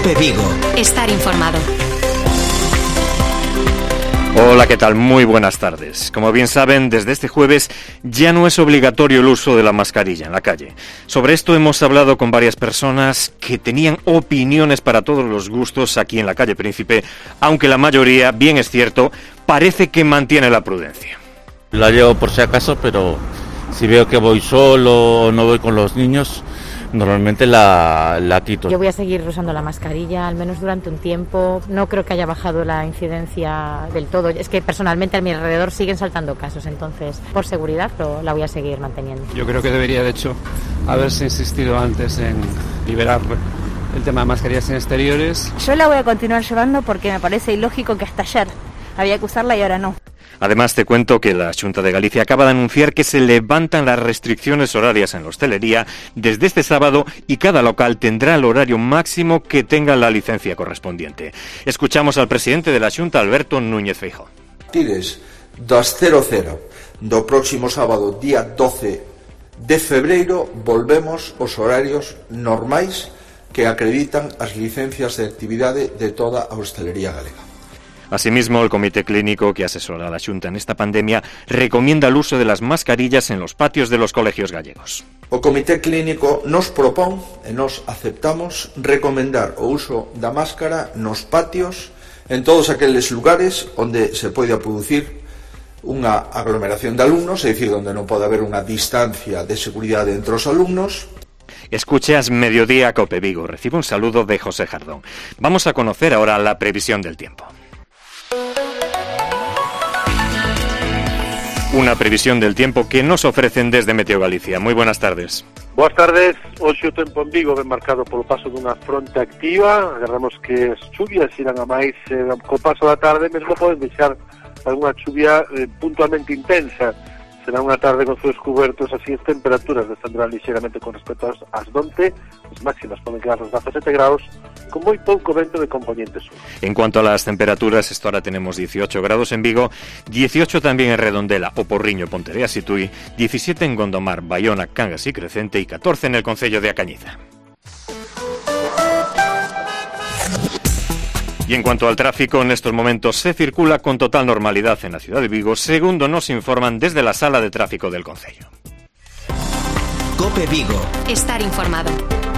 COPE Vigo. Estar informado. Hola, ¿qué tal? Muy buenas tardes. Como bien saben, desde este jueves ya no es obligatorio el uso de la mascarilla en la calle. Sobre esto hemos hablado con varias personas que tenían opiniones para todos los gustos aquí en la calle Príncipe, aunque la mayoría, bien es cierto, parece que mantiene la prudencia. La llevo por si acaso, pero si veo que voy solo o no voy con los niños, normalmente la quito. Yo voy a seguir usando la mascarilla, al menos durante un tiempo. No creo que haya bajado la incidencia del todo. Es que personalmente a mi alrededor siguen saltando casos, entonces por seguridad la voy a seguir manteniendo. Yo creo que debería, de hecho, haberse insistido antes en liberar el tema de mascarillas en exteriores. Yo la voy a continuar llevando porque me parece ilógico que hasta ayer había que usarla y ahora no. Además, te cuento que la Xunta de Galicia acaba de anunciar que se levantan las restricciones horarias en la hostelería desde este sábado y cada local tendrá el horario máximo que tenga la licencia correspondiente. Escuchamos al presidente de la Xunta, Alberto Núñez Feijóo. Tires das 00 do próximo sábado, día 12 de febreiro, volvemos aos horarios normais que acreditan as licencias de actividade de toda a hostelería galega. Asimismo, el Comité Clínico que asesora a la Xunta en esta pandemia recomienda el uso de las mascarillas en los patios de los colegios gallegos. O Comité Clínico nos propón, e nos aceptamos, recomendar o uso da máscara nos patios en todos aqueles lugares onde se poida producir unha aglomeración de alumnos, é dicir, onde non pode haber unha distancia de seguridade entre os alumnos. Escuchas Mediodía COPE Vigo. Recibe un saludo de José Jardón. Vamos a conocer ahora la previsión del tiempo. Una previsión del tiempo que nos ofrecen desde Meteo Galicia. Muy buenas tardes. Boas tardes. Hoxe o tempo en Vigo ven marcado polo paso dunha fronte activa. Agardamos que as chuvias irán a máis co paso da tarde, mesmo poden deixar algunha chuvia puntualmente intensa. Será unha tarde con céus cubertos, así as temperaturas descenderán ligeramente con respecto ás donte, as máximas poden quedar nos 17 graus, con moi pouco vento de componente sur. En cuanto a las temperaturas, esto ahora tenemos 18 grados en Vigo, 18 también en Redondela, O Porriño, Pontereas y Tui, 17 en Gondomar, Bayona, Cangas y Crecente y 14 en el concello de A Cañiza. Y en cuanto al tráfico, en estos momentos se circula con total normalidad en la ciudad de Vigo, según nos informan desde la sala de tráfico del concello. COPE Vigo. Estar informado.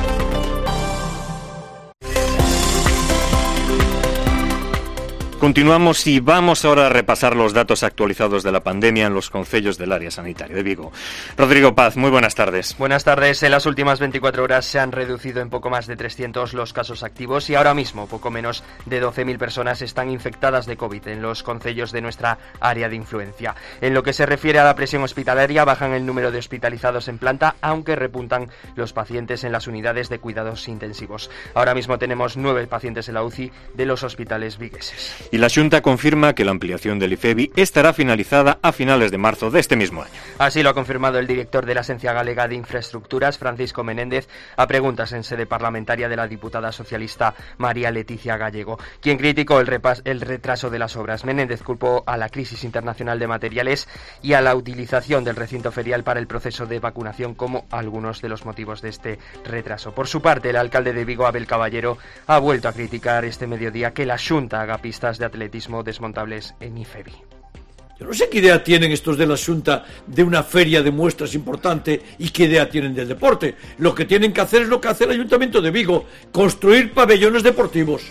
Continuamos y vamos ahora a repasar los datos actualizados de la pandemia en los concellos del área sanitaria de Vigo. Rodrigo Paz, muy buenas tardes. Buenas tardes. En las últimas 24 horas se han reducido en poco más de 300 los casos activos y ahora mismo poco menos de 12.000 personas están infectadas de COVID en los concellos de nuestra área de influencia. En lo que se refiere a la presión hospitalaria, bajan el número de hospitalizados en planta, aunque repuntan los pacientes en las unidades de cuidados intensivos. Ahora mismo tenemos 9 pacientes en la UCI de los hospitales vigueses. Y la Xunta confirma que la ampliación del IFEBI estará finalizada a finales de marzo de este mismo año. Así lo ha confirmado el director de la Agencia Galega de Infraestructuras, Francisco Menéndez, a preguntas en sede parlamentaria de la diputada socialista María Leticia Gallego, quien criticó el retraso de las obras. Menéndez culpó a la crisis internacional de materiales y a la utilización del recinto ferial para el proceso de vacunación como algunos de los motivos de este retraso. Por su parte, el alcalde de Vigo, Abel Caballero, ha vuelto a criticar este mediodía que la Xunta haga pistas de atletismo desmontables en IFEBI. Yo no sé qué idea tienen estos de la Xunta de una feria de muestras importante y qué idea tienen del deporte. Lo que tienen que hacer es lo que hace el Ayuntamiento de Vigo, construir pabellones deportivos.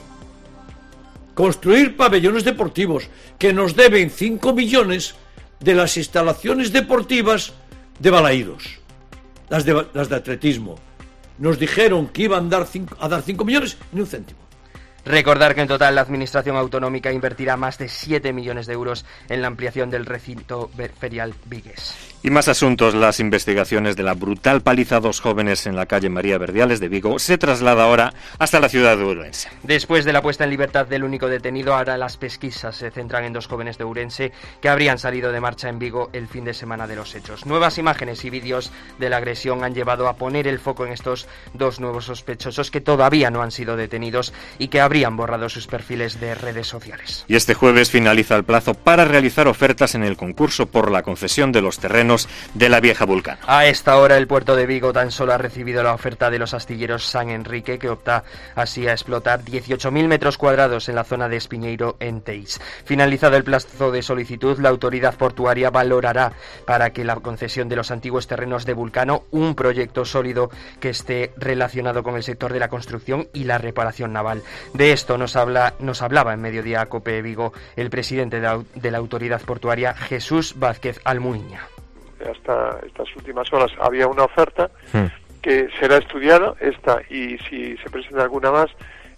Construir pabellones deportivos que nos deben 5 millones de las instalaciones deportivas de Balaídos, las de atletismo. Nos dijeron que iban a dar 5 millones ni un céntimo. Recordar que en total la Administración Autonómica invertirá más de 7 millones de euros en la ampliación del recinto ferial vigués. Y más asuntos. Las investigaciones de la brutal paliza a 2 jóvenes en la calle María Verdiales de Vigo se traslada ahora hasta la ciudad de Ourense. Después de la puesta en libertad del único detenido, ahora las pesquisas se centran en 2 jóvenes de Ourense que habrían salido de marcha en Vigo el fin de semana de los hechos. Nuevas imágenes y vídeos de la agresión han llevado a poner el foco en estos 2 nuevos sospechosos que todavía no han sido detenidos y que habrían habrían borrado sus perfiles de redes sociales. Y este jueves finaliza el plazo para realizar ofertas en el concurso por la concesión de los terrenos de la vieja Vulcano. A esta hora el puerto de Vigo tan solo ha recibido la oferta de los astilleros San Enrique, que opta así a explotar 18.000 metros cuadrados en la zona de Espiñeiro en Teis. Finalizado el plazo de solicitud, la autoridad portuaria valorará para que la concesión de los antiguos terrenos de Vulcano un proyecto sólido que esté relacionado con el sector de la construcción y la reparación naval. De esto nos hablaba en Mediodía Cope Vigo el presidente de la autoridad portuaria, Jesús Vázquez Almuiña. Hasta estas últimas horas había una oferta que será estudiada, y si se presenta alguna más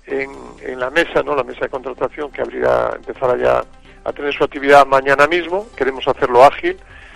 en la mesa, ¿no? La mesa de contratación que empezará ya a tener su actividad mañana mismo. Queremos hacerlo ágil,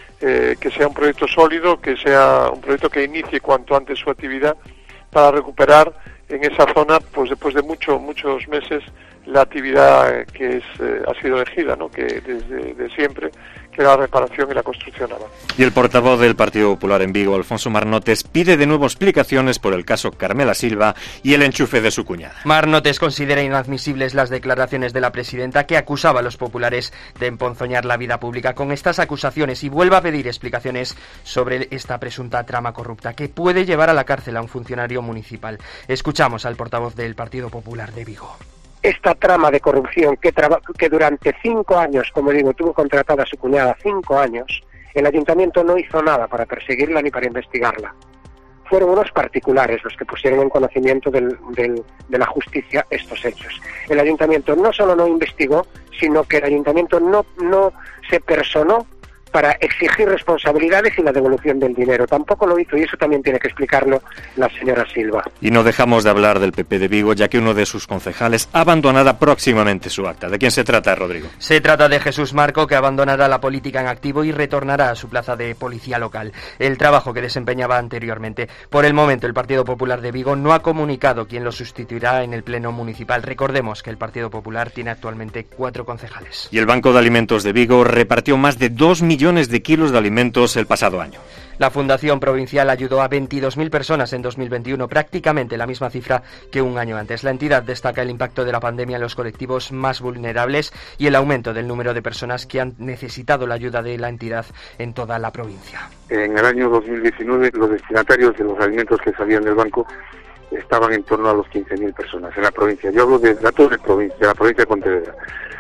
que sea un proyecto sólido, que sea un proyecto que inicie cuanto antes su actividad para recuperar en esa zona, pues después de muchos meses, la actividad que ha sido elegida, ¿no? Que desde siempre, que era la reparación y la construcción naval. Y el portavoz del Partido Popular en Vigo, Alfonso Marnotes, pide de nuevo explicaciones por el caso Carmela Silva y el enchufe de su cuñada. Marnotes considera inadmisibles las declaraciones de la presidenta, que acusaba a los populares de emponzoñar la vida pública con estas acusaciones, y vuelve a pedir explicaciones sobre esta presunta trama corrupta que puede llevar a la cárcel a un funcionario municipal. Escuchamos al portavoz del Partido Popular de Vigo. Esta trama de corrupción que durante 5 años, como digo, tuvo contratada a su cuñada 5 años, el ayuntamiento no hizo nada para perseguirla ni para investigarla. Fueron unos particulares los que pusieron en conocimiento de la justicia estos hechos. El ayuntamiento no solo no investigó, sino que el ayuntamiento no se personó para exigir responsabilidades y la devolución del dinero. Tampoco lo hizo, y eso también tiene que explicarlo la señora Silva. Y no dejamos de hablar del PP de Vigo, ya que uno de sus concejales abandonará próximamente su acta. ¿De quién se trata, Rodrigo? Se trata de Jesús Marco, que abandonará la política en activo y retornará a su plaza de policía local, el trabajo que desempeñaba anteriormente. Por el momento, el Partido Popular de Vigo no ha comunicado quién lo sustituirá en el Pleno Municipal. Recordemos que el Partido Popular tiene actualmente 4 concejales. Y el Banco de Alimentos de Vigo repartió más de 2 millones de kilos de alimentos el pasado año. La Fundación Provincial ayudó a 22.000 personas en 2021, prácticamente la misma cifra que un año antes. La entidad destaca el impacto de la pandemia en los colectivos más vulnerables y el aumento del número de personas que han necesitado la ayuda de la entidad en toda la provincia. En el año 2019, los destinatarios de los alimentos que salían del banco estaban en torno a los 15.000 personas en la provincia. Yo hablo de datos de la provincia de Pontevedra.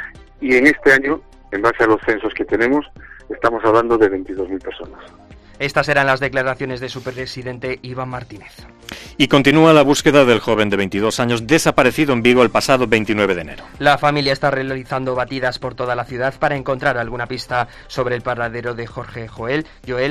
Y en este año, en base a los censos que tenemos, estamos hablando de 22.000 personas. Estas eran las declaraciones de su presidente Iván Martínez. Y continúa la búsqueda del joven de 22 años desaparecido en Vigo el pasado 29 de enero. La familia está realizando batidas por toda la ciudad para encontrar alguna pista sobre el paradero de Jorge Joel.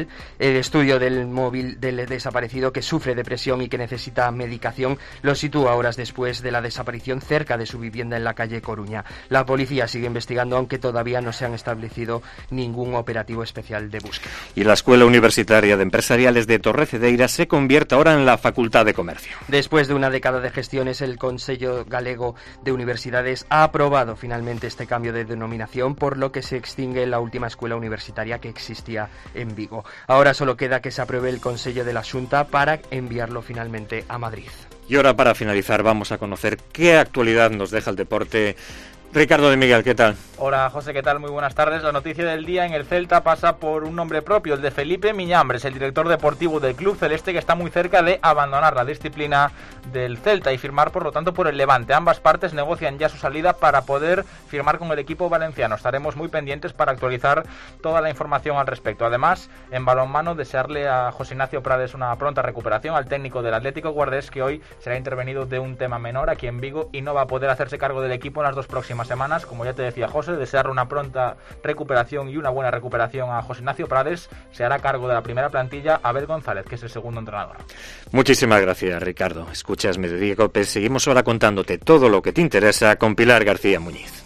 El estudio del móvil del desaparecido, que sufre depresión y que necesita medicación, lo sitúa horas después de la desaparición cerca de su vivienda en la calle Coruña. La policía sigue investigando, aunque todavía no se han establecido ningún operativo especial de búsqueda. Y la Escuela Universitaria de Empresariales de Torrecedeira se convierte ahora en la Facultad de Comercio. Después de una década de gestiones, el Consello Galego de Universidades ha aprobado finalmente este cambio de denominación, por lo que se extingue la última escuela universitaria que existía en Vigo. Ahora solo queda que se apruebe el Consello de la Xunta para enviarlo finalmente a Madrid. Y ahora, para finalizar, vamos a conocer qué actualidad nos deja el deporte. Ricardo de Miguel, ¿qué tal? Hola José, ¿qué tal? Muy buenas tardes. La noticia del día en el Celta pasa por un nombre propio, el de Felipe Miñambres, el director deportivo del club celeste, que está muy cerca de abandonar la disciplina del Celta y firmar, por lo tanto, por el Levante. Ambas partes negocian ya su salida para poder firmar con el equipo valenciano. Estaremos muy pendientes para actualizar toda la información al respecto. Además, en balonmano, desearle a José Ignacio Prades una pronta recuperación, al técnico del Atlético Guardés, que hoy será intervenido de un tema menor aquí en Vigo y no va a poder hacerse cargo del equipo en las 2 próximas semanas. Como ya te decía José, desearle una pronta recuperación y una buena recuperación a José Ignacio Prades. Se hará cargo de la primera plantilla Abel González, que es el segundo entrenador. Muchísimas gracias, Ricardo. Escuchas Mediodía Cope. Seguimos ahora contándote todo lo que te interesa con Pilar García Muñiz.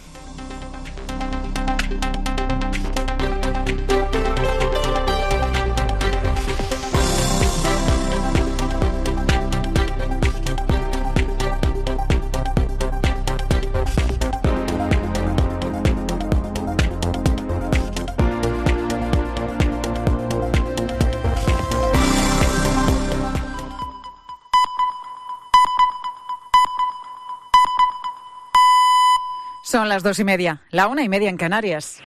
Son las 2:30, la 1:30 en Canarias.